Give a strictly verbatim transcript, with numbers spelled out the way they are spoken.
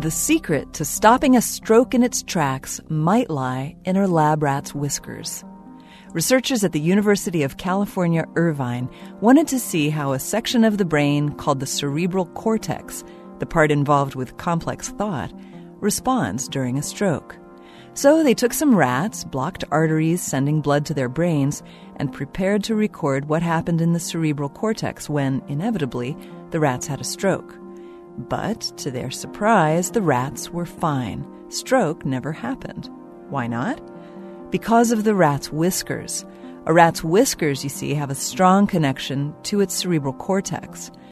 The secret to stopping a stroke in its tracks might lie in our lab rat's whiskers. Researchers at the University of California, Irvine, wanted to see how a section of the brain called the cerebral cortex, the part involved with complex thought, responds during a stroke. So they took some rats, blocked arteries sending blood to their brains, and prepared to record what happened in the cerebral cortex when, inevitably, the rats had a stroke. But, to their surprise, the rats were fine. Stroke never happened. Why not? Because of the rat's whiskers. A rat's whiskers, you see, have a strong connection to its cerebral cortex.